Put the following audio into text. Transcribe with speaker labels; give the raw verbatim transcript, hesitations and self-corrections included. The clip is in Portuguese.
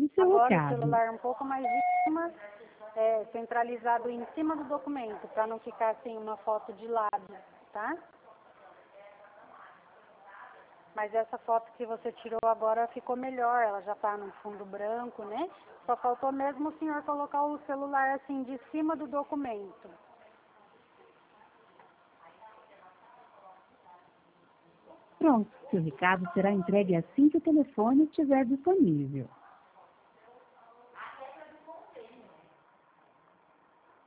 Speaker 1: do seu
Speaker 2: Agora o
Speaker 1: recado.
Speaker 2: celular um pouco mais de cima, é, centralizado em cima do documento, para não ficar assim uma foto de lado, tá? Mas essa foto que você tirou agora ficou melhor, ela já está no fundo branco, né? Só faltou mesmo o senhor colocar o celular assim de cima do documento.
Speaker 1: Pronto, seu recado será entregue assim que o telefone estiver disponível.